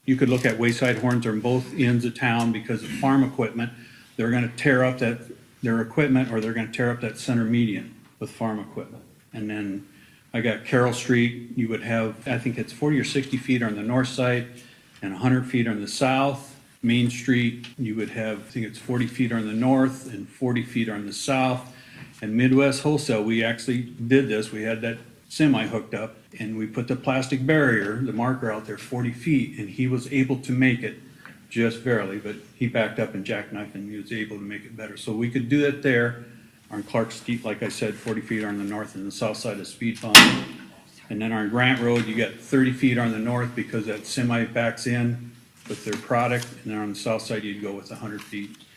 you could look at Wayside Horns on both ends of town because of farm equipment. They're gonna tear up their equipment, or they're gonna tear up that center median with farm equipment. And then I got Carroll Street, you would have, I think it's 40 or 60 feet on the north side and 100 feet on the south. Main Street, you would have, I think it's 40 feet on the north and 40 feet on the south. And Midwest Wholesale, we actually did this. We had that semi hooked up and we put the plastic barrier, the marker out there 40 feet, and he was able to make it just barely, but he backed up and jackknifed and he was able to make it better. So we could do it there on Clark Street, like I said, 40 feet on the north and the south side of speed bump. And then on Grant Road, you got 30 feet on the north because that semi backs in with their product, and then on the south side, you'd go with 100 feet.